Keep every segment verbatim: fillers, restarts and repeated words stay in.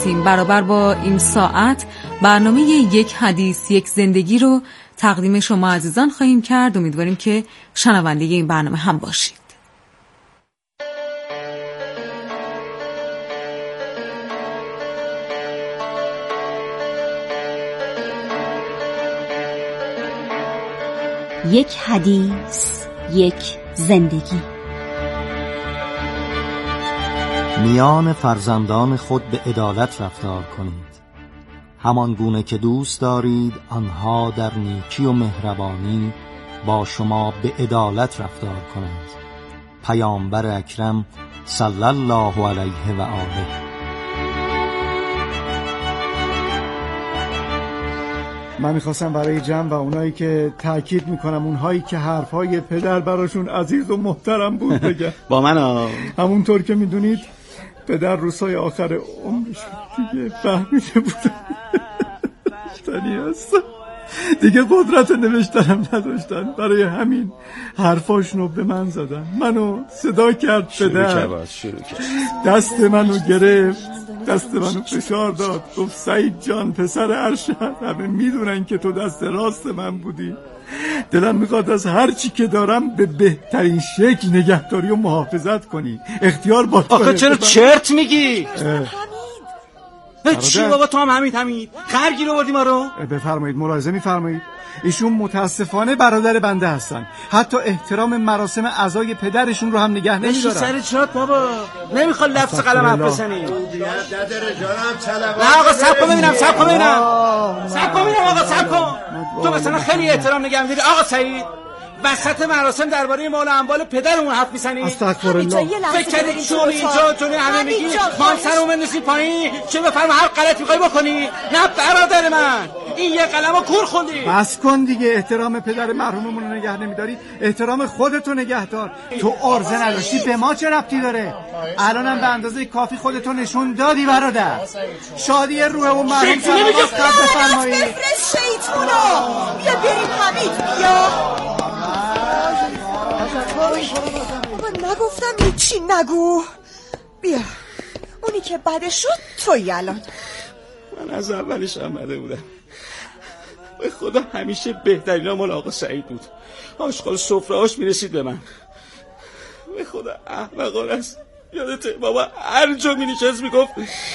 برابر با این ساعت برنامه یک حدیث یک زندگی رو تقدیم شما عزیزان خواهیم کرد. امیدواریم که شنونده این برنامه هم باشید. یک حدیث یک زندگی. میان فرزندان خود به عدالت رفتار کنید، همان گونه که دوست دارید آنها در نیکی و مهربانی با شما به عدالت رفتار کنند. پیامبر اکرم صلی الله علیه و آله. من میخواستم برای جمع و اونایی که تأکید میکنم اونهایی که حرفهای پدر براشون عزیز و محترم بود بگم. با من ها. همونطور که میدونید پدر روزهای آخر عمرش دیگه فهمیده بود تنی هستم، دیگه قدرت نوشتنم نداشتن، برای همین حرفاشونو به من زدن. منو صدا کرد پدر، دست منو گرفت، دست منو فشار داد، گفت سعید جان پسر ارشد، همه میدونن که تو دست راست من بودی، دلم میخواد از هر چی که دارم به بهترین شکل نگهداری و محافظت کنی، اختیار با تو. آخه چرا چرت میگی؟ چی بابا تو هم حمید حمید خرگی رو بردی ما رو؟ بفرمایید ملاحظه میفرمایید، ایشون متاسفانه برادر بنده هستن، حتی احترام مراسم عزای پدرشون رو هم نگه نمیدارن. سر چات بابا نمیخواد لفظ قلم حرف بزنی. نه آقا صبر کن ببینم، صبر کن ببینم، صبر کن ببینم آقا، صبر کن. تو مثلا خیلی احترام نگه میداری آقا سعید، وسط مراسم درباره مال و اموال پدرمون حرف میزنی؟ استغفرالله. فکر کردی چون اینجا چون همه میگی ما سرمون بندازیم پایین چه بفرما هر غلطی میخوای بکنی؟ نه برادر من، این یه قلمو کور خوندی. بس کن دیگه، احترام پدر مرحوممون رو نگه نمیداری، احترام خودتو نگه دار. تو عرضه نداشتی به ما چه ربطی داره؟ الانم به اندازه کافی خودتو نشون دادی برادر. شادی روح و مرحوم صلوات قد بفرمایید. بفرست شیطونو، بیا بریم حمید بیا. من نگفتم هیچی نگو، بیا. اونی که بعدش شد توی الان. من از اولش آمده بودم، به خدا همیشه بهترین ها مال آقا سعید بود، آشغال سفره‌اش میرسید به من. به خدا احمقانه است، یادته بابا هر جا مینشست میگفت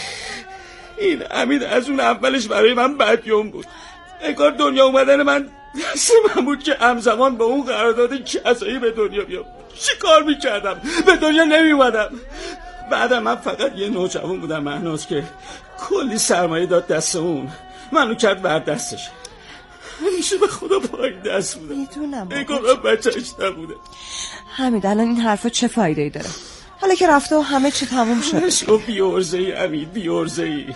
این حمید از اون اولش برای من بدیوم بود، انگار دنیا اومدن من دست من بود که همزمان با اون قرارداد کسایی به دنیا بیام. چی کار میکردم؟ به دنیا نمیومدم. بعدم من فقط یه نوجوان بودم مهناز که کلی سرمایه داد دست اون، منو کرد بر دستش. همیشه به خدا پایین دست بودم، میدونم انگار من بچه‌اش نبوده. حمید الان این حرفا چه فایده ای داره؟ حالا که رفته و همه چی تموم شده. اشکو بیارزهی حمید، بیارزهی.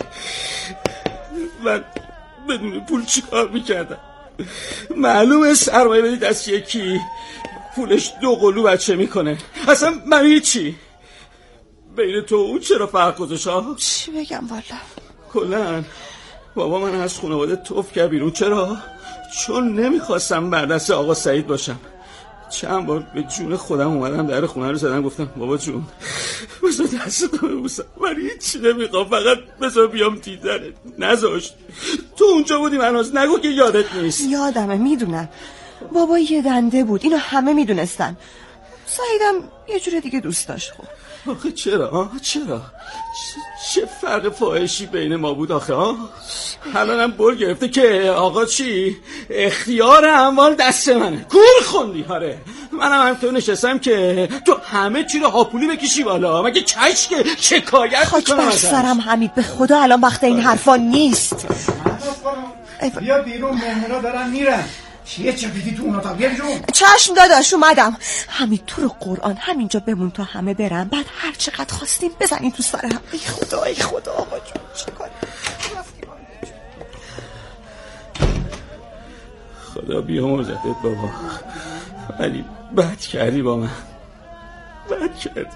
من بدون پول چی کار میکردم؟ معلومه سرمایه بدی دست یکی پولش دو قلو بچه میکنه، اصلا من هیچی. بین تو اون چرا فرق گذاشت ها؟ چی بگم والا؟ کلن بابا من از خانواده توف کرد بیرون. چرا؟ چون نمیخواستم بر دست آقا سعید باشم. چند بار به جون خودم اومدم در خونه رو زدم، گفتم بابا جون بذار دستتو ببوسم، من هیچی نمیخوام، فقط بذار بیام دیدنت. نذاشت. تو اونجا بودی مناز، نگو که یادت نیست. یادمه، میدونم بابا یه دنده بود، اینو همه میدونستن. سعیدم یه جور دیگه دوست داشت. خب آخه چرا؟ آه چرا؟ چه فرق فاحشی بین ما بود آخه ها؟ الانم بر گرفته که آقا چی؟ اختیار اموال دست منه. کور خوندی. آره منم همینطور نشستم که تو همه چی رو هاپولی بکشی بالا، مگه کش که شکایت خاک میکنم بر سرم حمید، به خدا الان وقت این حرفا نیست. بیا بیرون، مهمونا دارن میرن. چیه چپیدی تو اون اتاق؟ بیا بیرون. چشم داداش اومدم. حمید تو رو قرآن همینجا بمون تا همه برن، بعد هر چقدر خواستیم بزنیم تو سر هم. ای خدا ای خدا آقا جون چیکار؟ خدا بیامرزتت بابا، ولی بد کردی با من، بد کردی.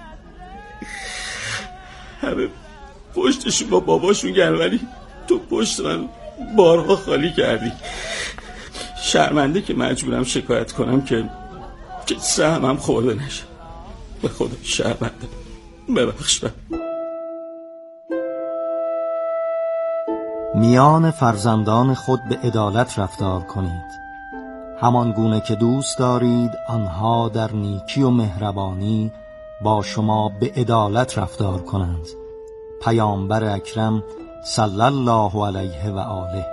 همه پشتشون با باباشون گرم، ولی تو پشت من بارها خالی کردی. شرمنده که مجبورم شکایت کنم که که سهمم خورده نشه. به خدا شرمنده، ببخش من. میان فرزندان خود به عدالت رفتار کنید، همان گونه که دوست دارید آنها در نیکی و مهربانی با شما به عدالت رفتار کنند. پیامبر اکرم صلی الله علیه و آله.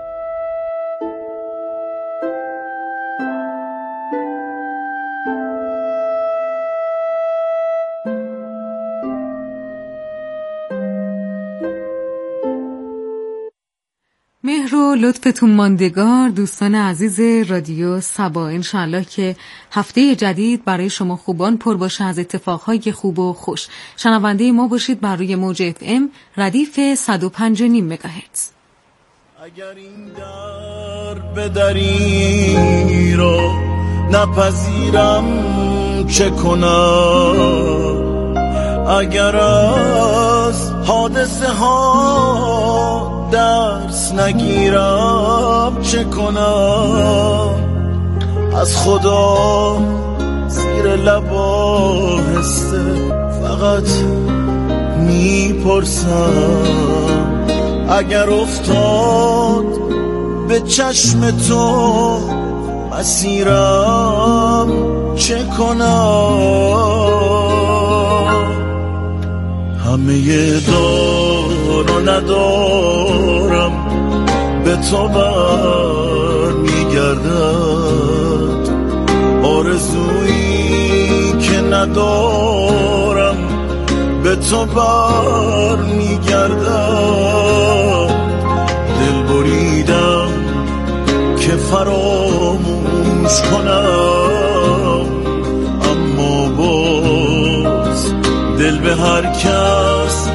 مهر و لطفتون ماندگار دوستان عزیز رادیو صبا، انشالله که هفته جدید برای شما خوبان پر باشه از اتفاقهای خوب و خوش. شنونده ما باشید بر روی موج اف ام ردیف صد و پنج و نیم مگاهرتز. اگر این در به دری رو نپذیرم چه کنم؟ اگر از حادثه ها درس نگیرم چه کنم؟ از خدا زیر لب آهسته فقط میپرسم، اگر افتاد به چشم تو مسیرم چه کنم؟ همه دار و ندارم به تو بر میگردد، آرزویی که ندارم به تو بر میگردد. دل بریدم که فراموش کنم، اما باز دل به هر کس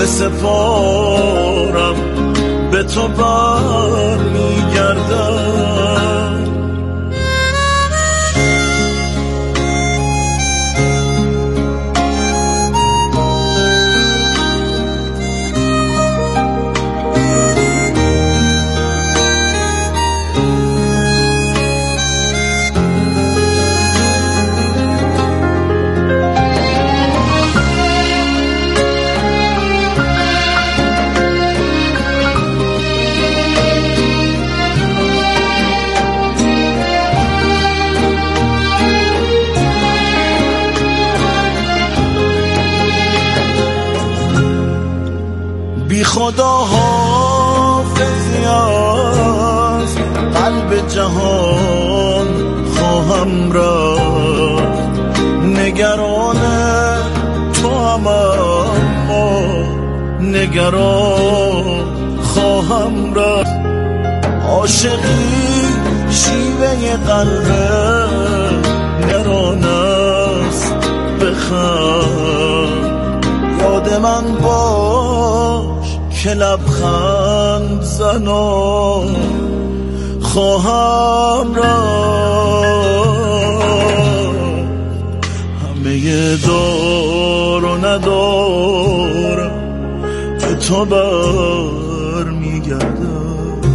بسپارم به تو بر میگردم. بی خدا حافظی از قلب جهان خواهم رفت، نگران تو هم اما نگران خواهم رفت. عاشقی شیوه قلب نران است، بخند یاد من باش که لبخند زنان خواهم رفت. همه دار و ندارم به تو بر میگردم،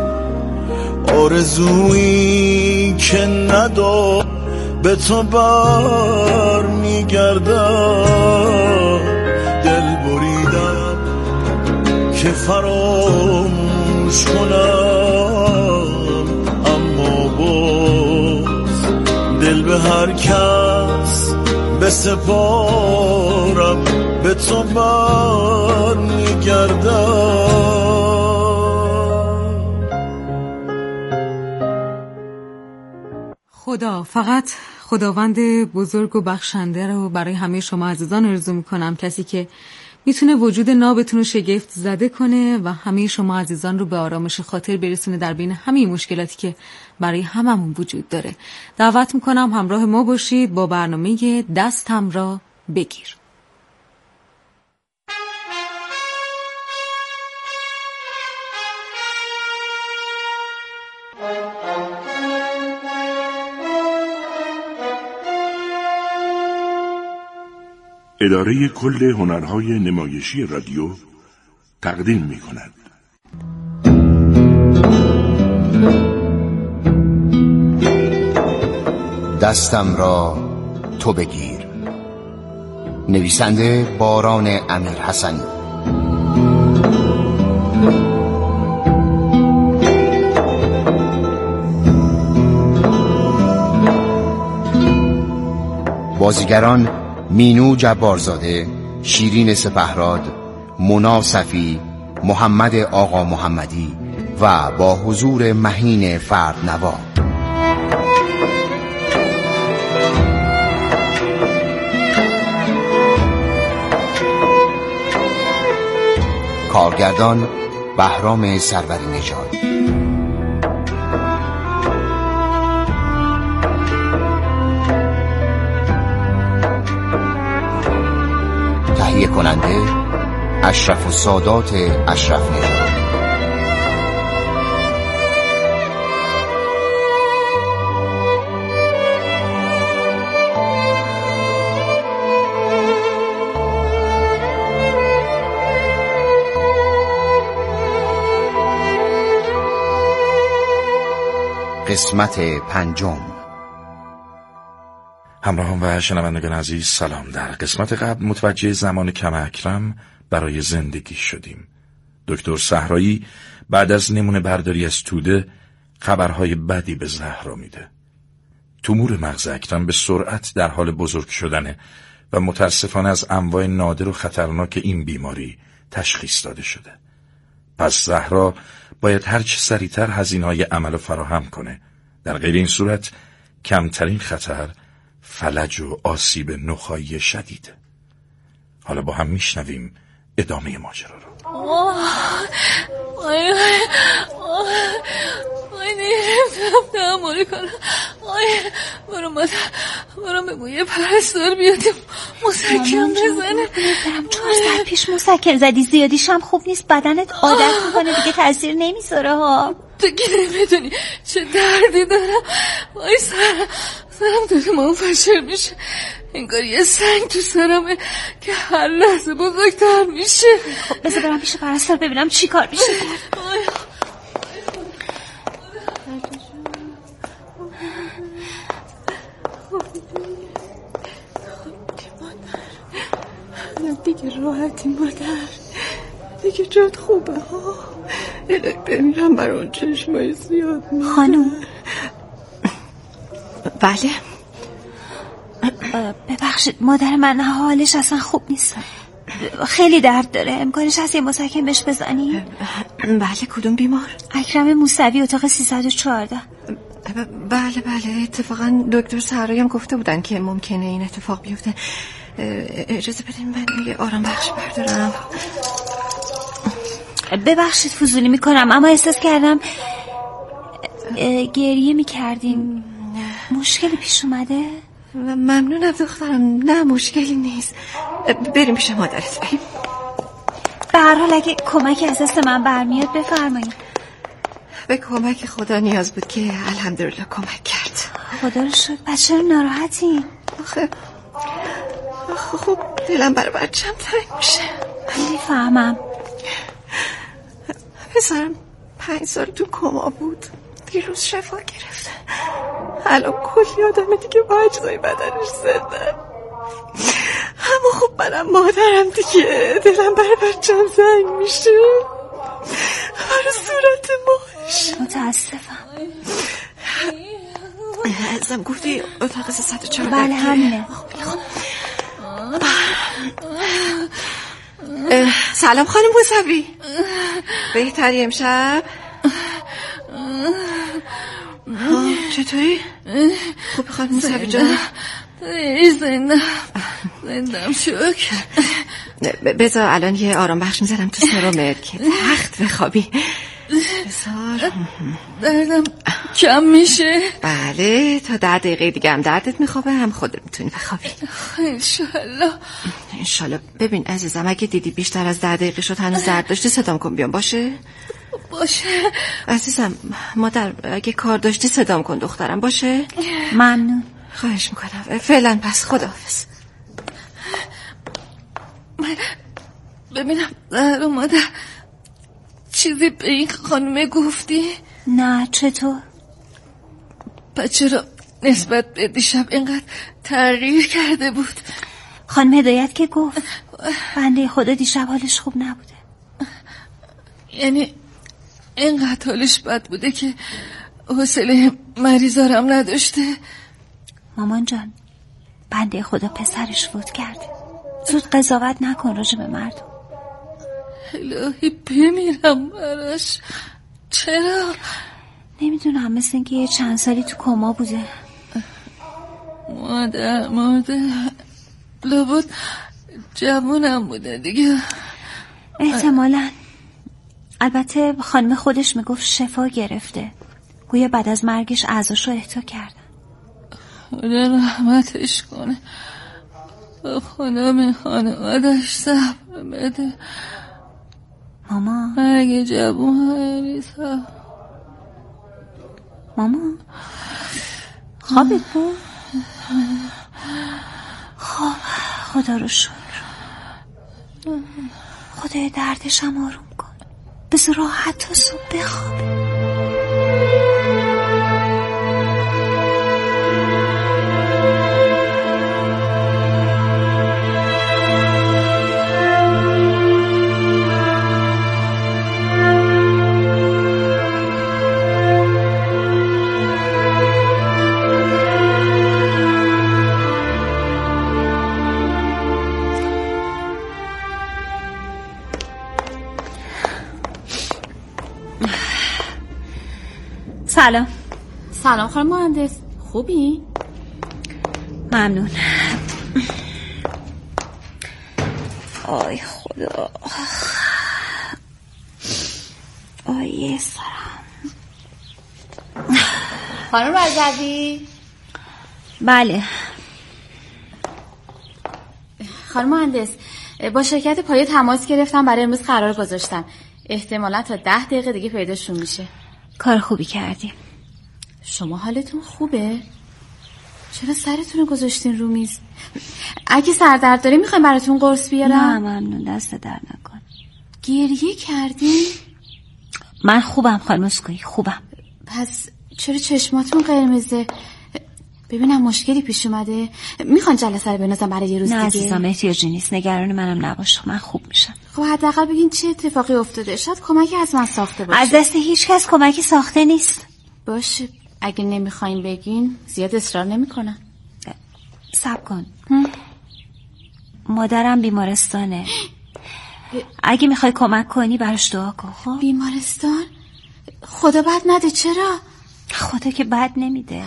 آرزویی که ندارم به تو بر میگردم. دل بریدم که فراموش کنم، اما باز دل به هر کس بسپارم به تو بر میگردم. خدا، فقط خداوند بزرگ و بخشنده رو برای همه شما عزیزان آرزو میکنم، کسی که میتونه وجود نابتون رو شگفت زده کنه و همه شما عزیزان رو به آرامش خاطر برسونه در بین همه مشکلاتی که برای هممون وجود داره. دعوت میکنم همراه ما باشید با برنامه دستم را بگیر. اداره کل هنرهای نمایشی رادیو تقدیم می کند. دستم را تو بگیر. نویسنده باران امیرحسنی. بازیگران مینو جبارزاده، شیرین سپهراد، مونا صفی، محمد آقا محمدی و با حضور مهین فردنوا. کارگردان بهرام سروری نژاد. تهیه کننده اشرف السادات اشرف نژاد. قسمت پنجم. همراهان و شنوندگان عزیز سلام. در قسمت قبل متوجه زمان کم اکرم برای زندگی شدیم. دکتر صحرایی بعد از نمونه برداری از توده خبرهای بدی به زهرا میده. تومور مغز اکرم به سرعت در حال بزرگ شدنه و متاسفانه از انواع نادر و خطرناک این بیماری تشخیص داده شده. پس زهرا باید هرچه سریعتر هزینه‌های عمل فراهم کنه. در غیر این صورت کمترین خطر فلج و آسیب نخاعی شدید. حالا با هم میشنویم ادامه ماجرا رو. آی آی نمیتونم تحمل کنم. آی برو مادر برو بگو یه پرستار بیادیم مسکن بزنه. برم چهار ساعت پیش مسکن زدی، زیادیش هم خوب نیست، بدنت عادت میکنه دیگه، تاثیر نمیذاره ها. تو که نمیدونی چه دردی دارم. وای سرم سرم داره منفجر میشه، انگار یه سنگ تو سرمه که هر لحظه بزرگتر میشه. خب بذار برم پیش پرستار ببینم چی کار میشه. دیگه راحتی مادر، دیگه جات خوبه ها. الهی بمیرم برای اون چشمای زیاد میزن. خانوم بله ببخشید مادر من حالش اصلا خوب نیست، خیلی درد داره. امکانش هست یه مسکن بهش بزنی؟ بله. کدوم بیمار؟ اکرم موسوی، اتاق سیصد و چهارده. بله بله اتفاقا دکتر صحرایی هم گفته بودن که ممکنه این اتفاق بیفته. اجازه بدین من یه آرام بخش بردارم. ببخشید فضولی میکنم اما احساس کردم گریه میکردین. مشکلی پیش اومده؟ ممنونم دخترم، نه مشکلی نیست. بریم پیش مادرت. بریم. به هر حال اگه کمکی از دست من برمیاد بفرمایید. به کمک خدا نیاز بود که الحمدلله کمک کرد. خدا رو شکر. بچه چرا ناراحتین؟ آخه خب دلم برای بچم تنگ میشه. میفهمم. پسرم پنج سال تو کما بود، دیروز شفا گرفته، الان کلی آدم دیگه با اجزای بدنش زدن. اما خب منم مادرم دیگه، دلم برای بچم زنگ میشه، برای صورت ماش. متاسفم. ازم گفتی اتاق سیصد و چهارده؟ بله همینه. سلام خانم موسوی، بهتری امشب؟ چطوری؟ خوبی خانم موسوی جان؟ زندم زندم شکر. بذار الان یه آرام بخش میذارم تو سرمت که تخت بخوابی. بذار دردم کم میشه؟ بله تا ده دقیقه دیگه هم دردت میخوابه، هم خودت میتونی بخوابی انشالله. انشالله. ببین عزیزم اگه دیدی بیشتر از ده دقیقه شد هنوز درد داشتی صدام کن بیام. باشه؟ باشه عزیزم. مادر اگه کار داشتی صدام کن دخترم. باشه؟ ممنون. خواهش میکنم. فعلا پس خداحافظ. ببینم زهرا مادر چیزی به این خانومه گفتی؟ نه. چطور؟ پس چرا نسبت به دیشب اینقدر تغییر کرده بود؟ خانم هدایت که گفت بنده خدا دیشب حالش خوب نبوده. یعنی اینقدر حالش بد بوده که حوصله مریضارم نداشته؟ مامان جان بنده خدا پسرش فوت کرده. زود قضاوت نکن راجع به مردم. الهی بمیرم براش. چرا؟ نمیدونم، مثل اینکه یه چند سالی تو کما بوده. مادر مادر لابد جوونم بوده دیگه. احتمالاً. البته خانم خودش میگفت شفا گرفته. گویا بعد از مرگش اعضاش رو احیا کردن. خدا رحمتش کنه. خدا به خانوادش صبر بده. ماما اگه جوون همیسا. ماما خوابت بود؟ خب خدا رو شکر. خدای دردشم آروم کن. بذار راحت تا صبح بخوابه. سلام. سلام خانم مهندس، خوبی؟ ممنون. آی خدا، آی سرم. خانم رضوی. بله خانم مهندس، با شرکت پایه تماس گرفتم، برای امروز قرار گذاشتم. احتمالا تا ده دقیقه دیگه پیداشون میشه. کار خوبی کردی. شما حالتون خوبه؟ چرا سرتون رو گذاشتین رو میز؟ اگه سردرد داری میخوایم براتون قرص بیارم؟ نه ممنون، دست در نکن. گریه کردین؟ من خوبم خانم اسکوئی، خوبم. پس چرا چشماتون قرمزه؟ ببینم مشکلی پیش اومده. میخوان جلسه رو بنازم برای یه روز دیگه؟ نه عزیزم احتیاجی نیست، نگران منم نباش، من خوب میشم. خب حداقل بگین چه اتفاقی افتاده، شاید کمکی از من ساخته باشه. از دست هیچ کس کمکی ساخته نیست. باشه، اگه نمیخواین بگین زیاد اصرار نمیکنم. صبر کن. مادرم بیمارستانه. اگه میخوای کمک کنی براش دعا کن. خب بیمارستان؟ خدا بد نده. چرا؟ خدا که بد نمیده.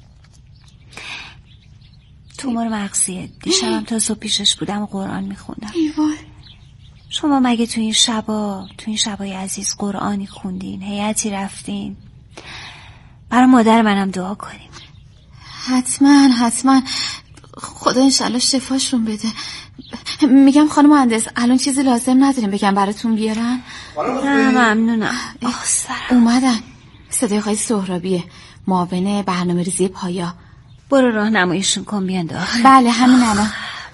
تومور مغزیه. دیشبم تا صبح پیشش بودم و قرآن میخوندم. ایوای. شما مگه تو این شبا تو این شبای عزیز قرآنی خوندین، هیئتی رفتین؟ برای مادر منم دعا کنیم. حتما حتما. خدا انشالله شفاشون بده. میگم خانم مهندس الان چیزی لازم نداریم بگم براتون بیارن؟ نه ممنونم. آه سرم. اومدن. صدای آقای سهرابیه، معاون برنامه ریزی پایا. برو راهنماییشون کن بیان داخل. بله همین الان.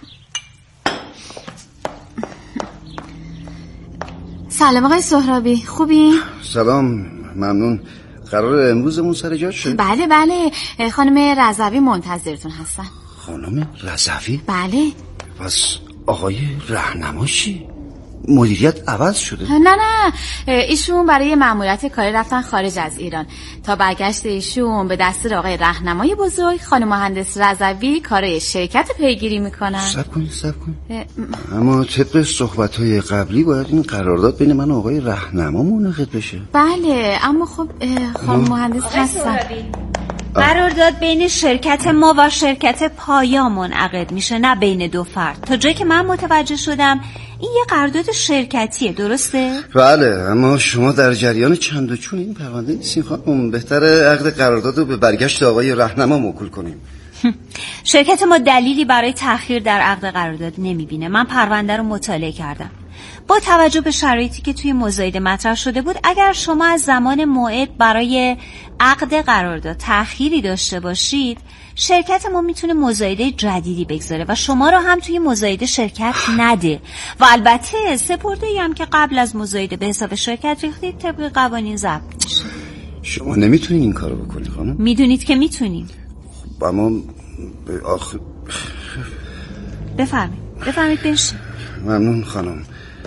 سلام آقای سهرابی، خوبی؟ سلام، ممنون. قرار امروزمون سر جا شد؟ بله بله، خانم رضوی منتظرتون هستن. خانم رضوی؟ بله. پس آقای رهنما چی؟ مدیریت عوض شده؟ نه نه، ایشون برای مأموریت کاری رفتن خارج از ایران. تا برگشت ایشون به دستور آقای راهنمای بزرگ خانم مهندس رضوی کارای شرکت پیگیری میکنن. صبر کنید صبر کنید. اما طبق صحبت‌های قبلی باید این قرارداد بین من و آقای راهنما منعقد بشه. بله اما خب خانم مهندس هستن. قرارداد بین شرکت ما و شرکت پایا منعقد میشه، نه بین دو فرد. تا جایی که من متوجه شدم این یه قرارداد شرکتیه، درسته؟ بله، اما شما در جریان چند و چون این پرونده نیستین خانم. بهتره عقد قرارداد رو به برگشت آقای راهنما موکول کنیم. شرکت ما دلیلی برای تأخیر در عقد قرارداد نمیبینه. من پرونده رو مطالعه کردم. با توجه به شرایطی که توی مزایده مطرح شده بود، اگر شما از زمان موعد برای عقد قرارداد تأخیری داشته باشید، شرکت ما میتونه مزایده جدیدی بگذاره و شما رو هم توی مزایده شرکت نده و البته سپرده‌ای هم که قبل از مزایده به حساب شرکت ریختید طبق قوانین ضبط میشه. شما نمیتونین این کارو بکنید خانم. میدونید که میتونیم. اما آخ... بفرمایید بفرمایید بنشین. ممنون خانم.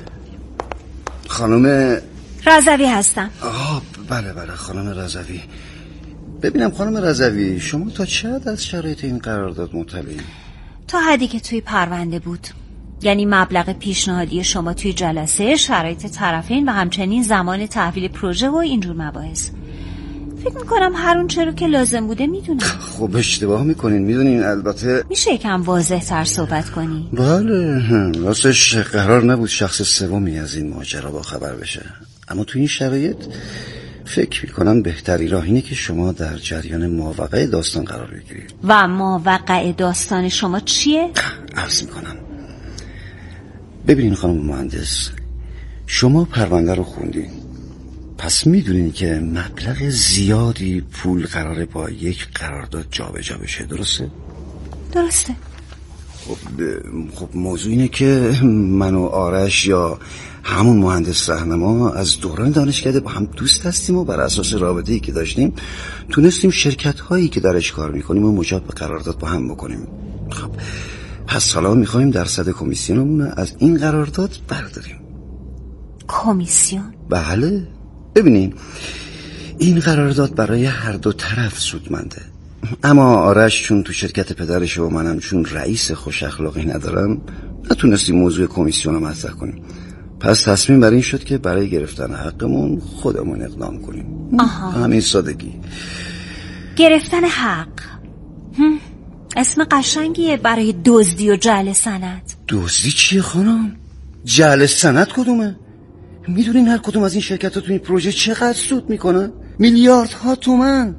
خانم رضوی هستم. آه بله بله خانم رضوی. ببینم خانم رضوی، شما تا چه حد از شرایط این قرارداد مطلعید؟ تا حدی که توی پرونده بود. یعنی مبلغ پیشنهادی شما توی جلسه، شرایط طرفین و همچنین زمان تحویل پروژه و اینجور مباحث. فکر میکنم هر اون چرا که لازم بوده میدونم. خب اشتباه میکنین، میدونین. البته میشه یکم واضح تر صحبت کنی؟ بله، راستش قرار نبود شخص سومی از این ماجرا با خبر بشه، اما تو این شرایط فکر میکنم بهتری راه اینه که شما در جریان ماوقع داستان قرار بگیرید. و ماوقع داستان شما چیه؟ عرض میکنم. ببینین خانم مهندس، شما پرونده رو خوندین، پس میدونین که مبلغ زیادی پول قراره با یک قرارداد جابجا بشه، درسته؟ درسته. خب خب موضوع اینه که من و آرش یا همون مهندس راهنما از دوران دانشکده با هم دوست هستیم و بر اساس رابطه‌ای که داشتیم تونستیم شرکت هایی که درش کار میکنیم و مجاب به قرارداد با هم بکنیم. خب پس حالا میخوایم درصد کمیسیونمون از این قرارداد برداریم. کمیسیون؟ بله. ببینین این قرارداد برای هر دو طرف سودمنده، اما آرش چون تو شرکت پدرش و منم چون رئیس خوش اخلاقی ندارم نتونستیم موضوع کمیسیون رو مطرح کنیم. پس تصمیم بر این شد که برای گرفتن حقمون خودمون اقدام کنیم. آها. همین سادگی. گرفتن حق. هم. اسم قشنگیه برای دزدی و جعل سند. دزدی چیه خانم؟ جعل سند کدومه؟ میدونین هر کدوم از این شرکت ها تو این پروژه چقدر سود میکنن؟ میلیاردها تومن.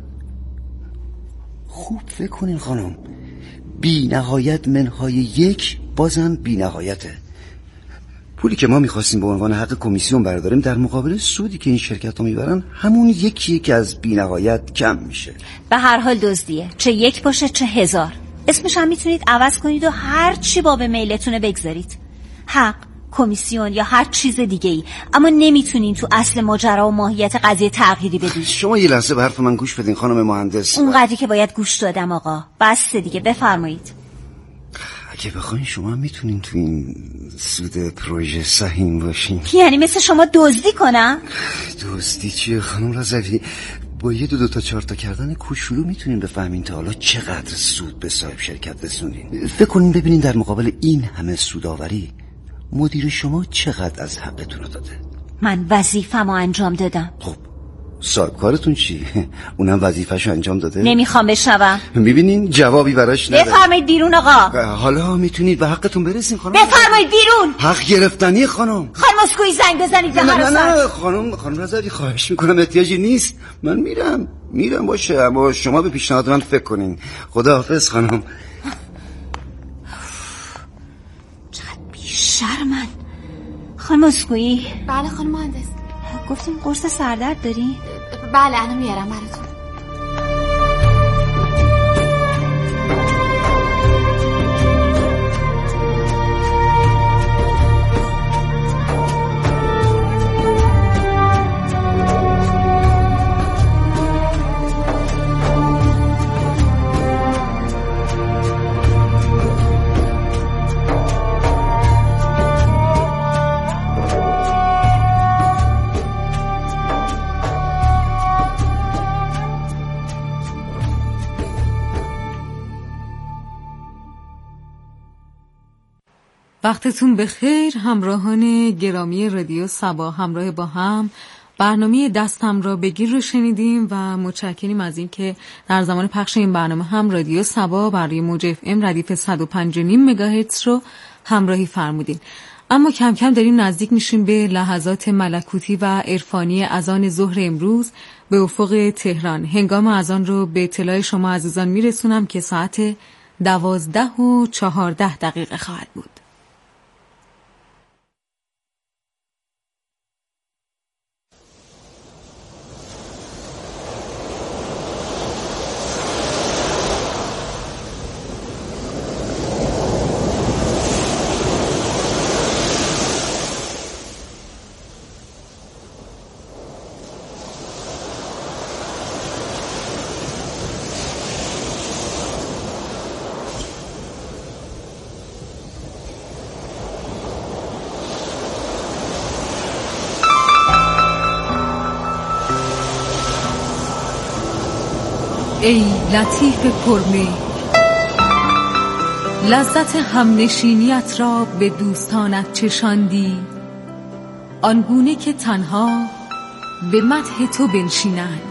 خوب فکر کنین خانم، بی نهایت منهای یک بازم بی نهایته. پولی که ما میخواستیم به عنوان حق کمیسیون برداریم در مقابل سودی که این شرکت ها میبرن همون یکیه که از بی نهایت کم میشه. به هر حال دزدیه، چه یک باشه چه هزار. اسمش هم میتونید عوض کنید و هر چی با به میلتونه بگذارید. حق، کمیسیون یا هر چیز دیگه ای، اما نمیتونین تو اصل ماجرا و ماهیت قضیه تغییری بدید. شما یه لحظه به حرف من گوش بدین خانم مهندس. اونقدری که باید گوش دادم آقا. بس دیگه، بفرمایید. اگه بخواین شما میتونین تو این سود پروژه سهیم باشین. یعنی مثل شما دزدی کنم؟ دزدی چیه خانم رضوی؟ با یه دو دو تا چهار تا کردن کوچولو میتونین بفهمین تا حالا چقدر سود به صاحب شرکت رسوندین. فکر کنین ببینین در مقابل این همه سودآوری مدیر شما چقدر از حقتون رو داده. من وظیفه‌مو انجام دادم. خب صاحب کارتون چی؟ اونم وظیفه‌شو انجام داده؟ نمیخوام بشنوم. میبینین جوابی براش نداره. بفرمایید بیرون آقا. حالا میتونید به حقتون برسین خانم. بفرمایید بیرون. حق گرفتنی خانم. خانم اسکوئی زنگ بزنید به هر نه نه خانم خانم رضوی خواهش میکنم، احتیاجی نیست. من میرم میرم باشه، اما شما به پیشنهاد من فکر کنین. خداحافظ خانم. شرمن. خانم اسکوئی. بله خانم مهندس. گفتیم قرص سردرد داری؟ بله الان میارم براتون. وقتتون بخیر همراهان گرامی رادیو صبا. همراه با هم برنامه دستم را بگیر رو شنیدیم و متشکریم از این که در زمان پخش این برنامه هم رادیو صبا برای موج اف ام ردیف صد و پنج و نیم مگاهرتز رو همراهی فرمودین. اما کم کم داریم نزدیک میشیم به لحظات ملکوتی و عرفانی اذان ظهر امروز به افق تهران. هنگام اذان رو به اطلاع شما عزیزان میرسونم که ساعت دوازده و چهارده دقیقه خواهد بود. ای لطیف پرمهر، لذت همنشینیت را به دوستانت چشاندی، آنگونه که تنها به مدح تو بنشینند.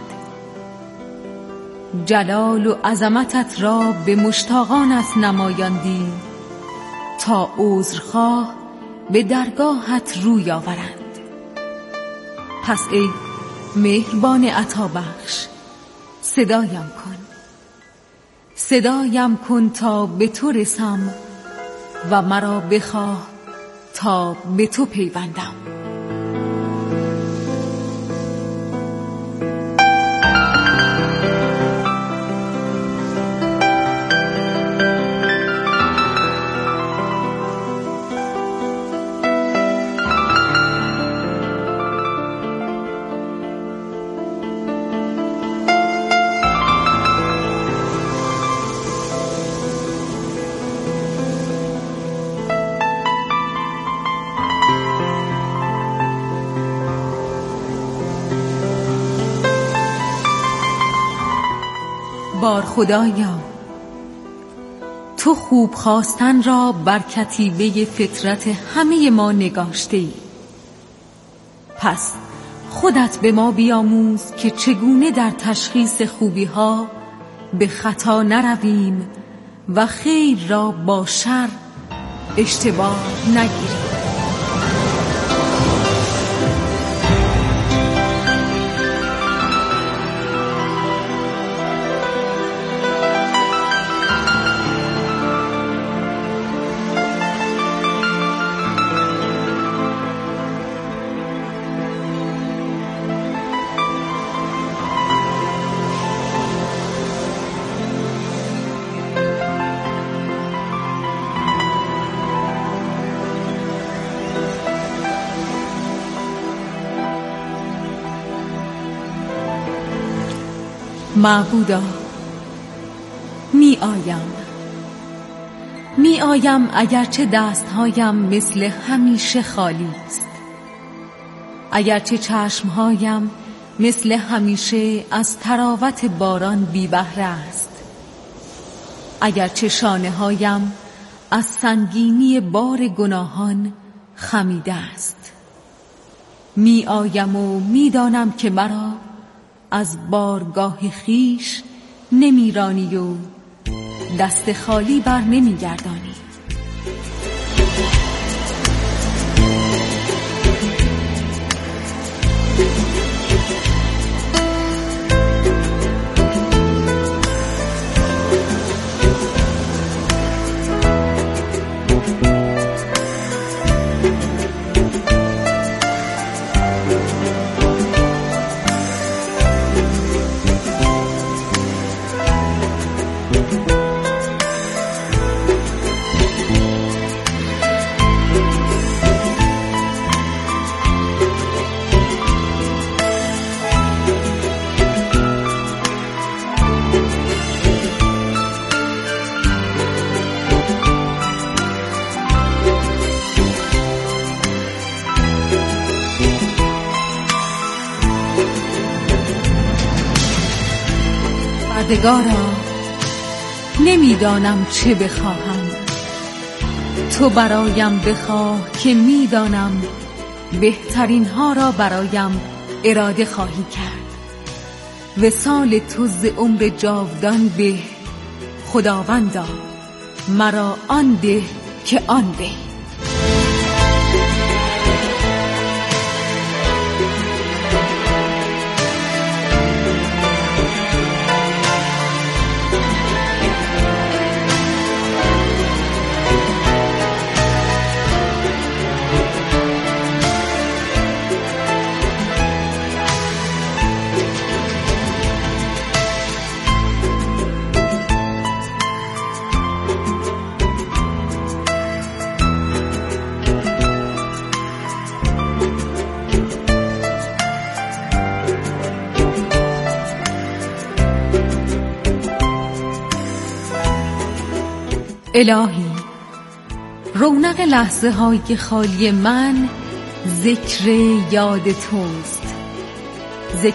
جلال و عظمتت را به مشتاقانت نمایاندی، تا عذرخواه به درگاهت روی آورند. پس ای مهربان عطابخش، صدایم کن، صدایم کن تا به تو رسم و مرا بخواه تا به تو پیوندم. بار خدایا، تو خوب خواستن را بر کتیبه فطرت همه ما نگاشته ای. پس خودت به ما بیاموز که چگونه در تشخیص خوبی ها به خطا نرویم و خیر را با شر اشتباه نگیریم. معبودا، می آیم می آیم اگرچه دستهایم مثل همیشه خالی است، اگرچه چشمهایم مثل همیشه از تراوت باران بی بهره است، اگرچه شانه هایم از سنگینی بار گناهان خمیده است. می آیم و می دانم که مرا از بارگاه خیش نمیرانی و دست خالی بر نمیگردانی. پروردگارا، نمیدانم چه بخواهم، تو برایم بخواه که میدانم بهترین ها را برایم اراده خواهی کرد. وصال تو ز عمر جاودان به، خداوندا مرا آن ده که آن به. الهی، رونق لحظه های خالی من ذکر یاد توست.